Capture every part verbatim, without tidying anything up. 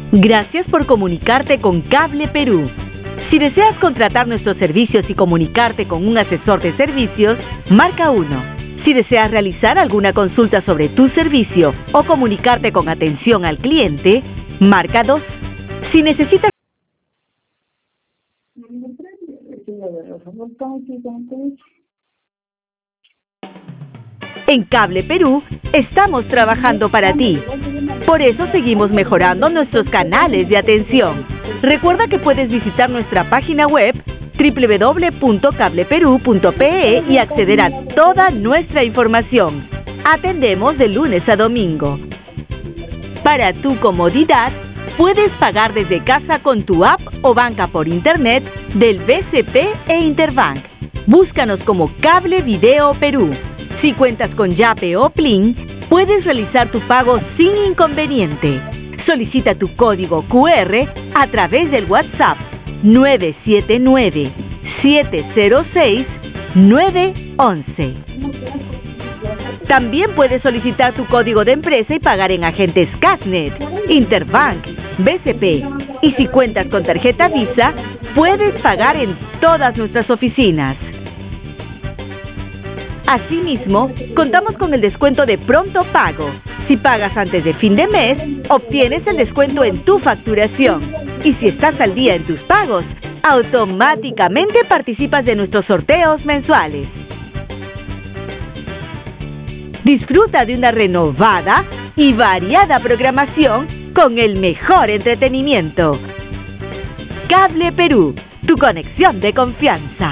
Gracias por comunicarte con Cable Perú. Si deseas contratar nuestros servicios y comunicarte con un asesor de servicios, marca uno. Si deseas realizar alguna consulta sobre tu servicio o comunicarte con atención al cliente, marca dos. Si necesitas... En Cable Perú, estamos trabajando para ti. Por eso seguimos mejorando nuestros canales de atención. Recuerda que puedes visitar nuestra página web doble u doble u doble u punto cable perú punto pe e y acceder a toda nuestra información. Atendemos de lunes a domingo. Para tu comodidad, puedes pagar desde casa con tu app o banca por internet del B C P e Interbank. Búscanos como Cable Video Perú. Si cuentas con Yape o Plin, puedes realizar tu pago sin inconveniente. Solicita tu código cu erre a través del WhatsApp nueve siete nueve, siete cero seis, nueve once. También puedes solicitar tu código de empresa y pagar en agentes Casnet, Interbank, B C P. Y si cuentas con tarjeta Visa, puedes pagar en todas nuestras oficinas. Asimismo, contamos con el descuento de pronto pago. Si pagas antes de fin de mes, obtienes el descuento en tu facturación. Y si estás al día en tus pagos, automáticamente participas de nuestros sorteos mensuales. Disfruta de una renovada y variada programación con el mejor entretenimiento. Cable Perú, tu conexión de confianza.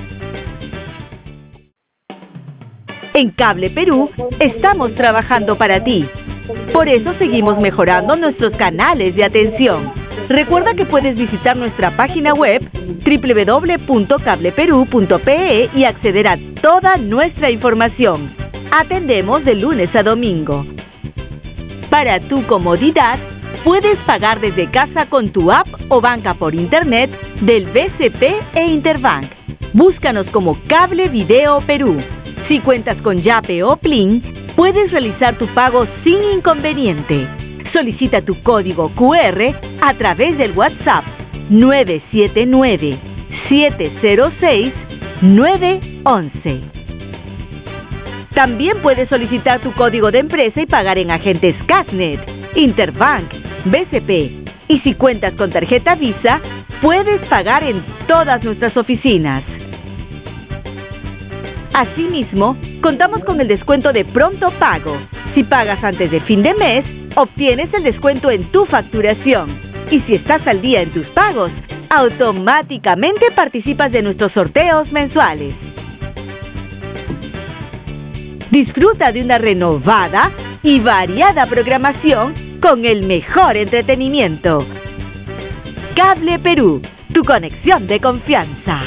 En Cable Perú, estamos trabajando para ti. Por eso seguimos mejorando nuestros canales de atención. Recuerda que puedes visitar nuestra página web doble u doble u doble u punto cable perú punto pe e y acceder a toda nuestra información. Atendemos de lunes a domingo. Para tu comodidad, puedes pagar desde casa con tu app o banca por internet del B C P e Interbank. Búscanos como Cable Video Perú. Si cuentas con Yape o Plin, puedes realizar tu pago sin inconveniente. Solicita tu código cu erre a través del WhatsApp nueve siete nueve, siete cero seis, nueve once. También puedes solicitar tu código de empresa y pagar en agentes Casnet, Interbank, B C P. Y si cuentas con tarjeta Visa, puedes pagar en todas nuestras oficinas. Asimismo, contamos con el descuento de pronto pago. Si pagas antes de fin de mes, obtienes el descuento en tu facturación. Y si estás al día en tus pagos, automáticamente participas de nuestros sorteos mensuales. Disfruta de una renovada y variada programación con el mejor entretenimiento. Cable Perú, tu conexión de confianza.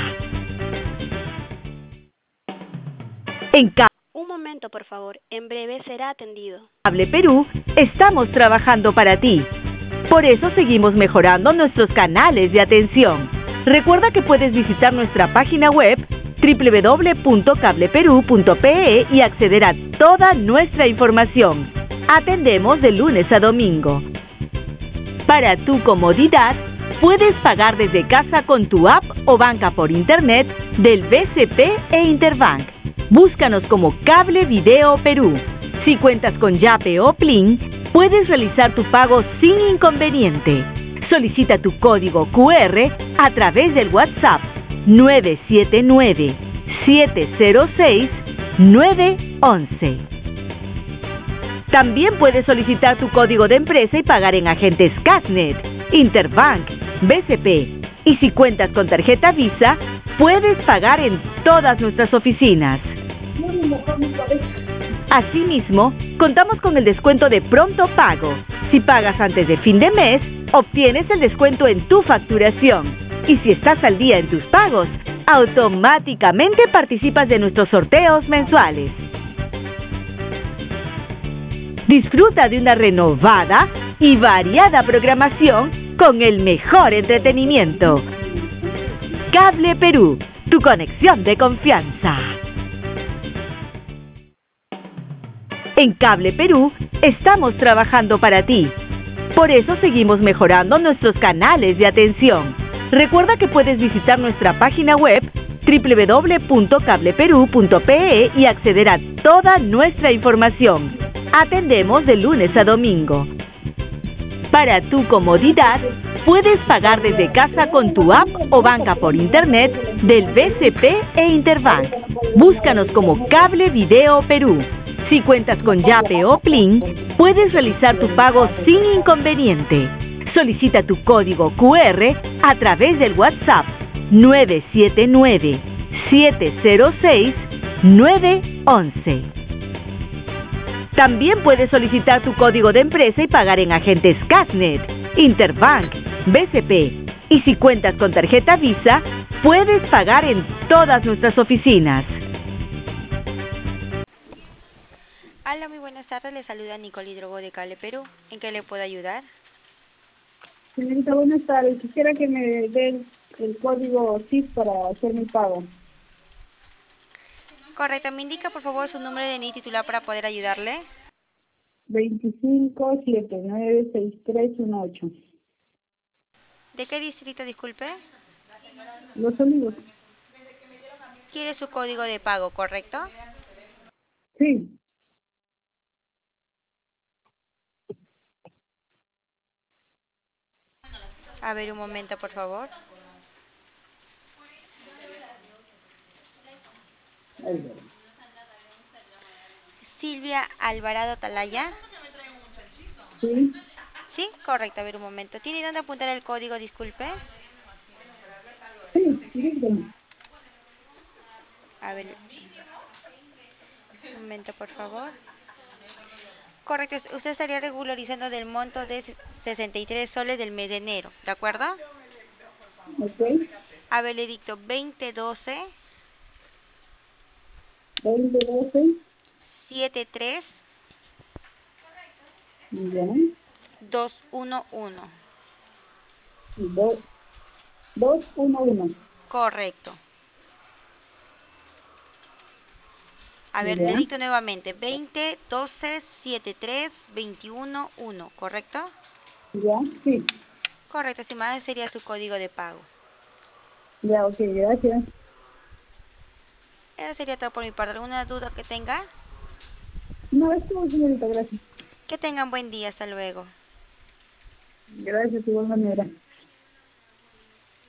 En Ca- Un momento, por favor. En breve será atendido. Cable Perú, estamos trabajando para ti. Por eso seguimos mejorando nuestros canales de atención. Recuerda que puedes visitar nuestra página web doble u doble u doble u punto cable perú punto pe e y acceder a toda nuestra información. Atendemos de lunes a domingo. Para tu comodidad, puedes pagar desde casa con tu app o banca por internet del B C P e Interbank. Búscanos como Cable Video Perú. Si cuentas con Yape o Plin, puedes realizar tu pago sin inconveniente. Solicita tu código cu erre a través del WhatsApp nueve siete nueve, siete cero seis, nueve once. También puedes solicitar tu código de empresa y pagar en agentes Casnet, Interbank, B C P. Y si cuentas con tarjeta Visa, puedes pagar en todas nuestras oficinas. Asimismo, contamos con el descuento de pronto pago. Si pagas antes de fin de mes, obtienes el descuento en tu facturación. Y si estás al día en tus pagos, automáticamente participas de nuestros sorteos mensuales. Disfruta de una renovada y variada programación con el mejor entretenimiento. Cable Perú, tu conexión de confianza. En Cable Perú, estamos trabajando para ti. Por eso seguimos mejorando nuestros canales de atención. Recuerda que puedes visitar nuestra página web doble u doble u doble u punto cable perú punto pe e y acceder a toda nuestra información. Atendemos de lunes a domingo. Para tu comodidad, puedes pagar desde casa con tu app o banca por internet del B C P e Interbank. Búscanos como Cable Video Perú. Si cuentas con Yape o Plin, puedes realizar tu pago sin inconveniente. Solicita tu código cu erre a través del WhatsApp nueve siete nueve, siete cero seis, nueve uno uno. También puedes solicitar tu código de empresa y pagar en agentes Casnet, Interbank, B C P. Y si cuentas con tarjeta Visa, puedes pagar en todas nuestras oficinas. Hola, muy buenas tardes. Le saluda Nicole Hidrogo de Cable Perú. ¿En qué le puedo ayudar? Señorita, buenas tardes. Quisiera que me den el código C I F para hacer mi pago. Correcto. ¿Me indica, por favor, su nombre de N I titular para poder ayudarle? veinticinco, setenta y nueve, sesenta y tres dieciocho. ¿De qué distrito, disculpe? Los Olivos. ¿Quiere su código de pago, correcto? Sí. A ver, un momento, por favor. Silvia Alvarado Talaya. Sí. Sí, correcto. A ver, un momento. ¿Tiene dónde apuntar el código, disculpe? Sí, dígame. A ver, un momento, por favor. Correcto. Usted estaría regularizando del monto de sesenta y tres soles del mes de enero, ¿de acuerdo? Ok. A ver, le dicto veinte doce, veinte, doce. setenta y tres, Bien. doscientos once. Dos, dos, uno, uno. Correcto. A ver, Ya. le dicto nuevamente. veinte, doce, setenta y tres, veintiuno, uno. ¿Correcto? Ya, sí. Correcto, estimada, sería su código de pago. Ya, ok, gracias. Eso sería todo por mi parte. ¿Alguna duda que tenga? No, es todo, señorita, gracias. Que tengan buen día. Hasta luego. Gracias, de igual manera.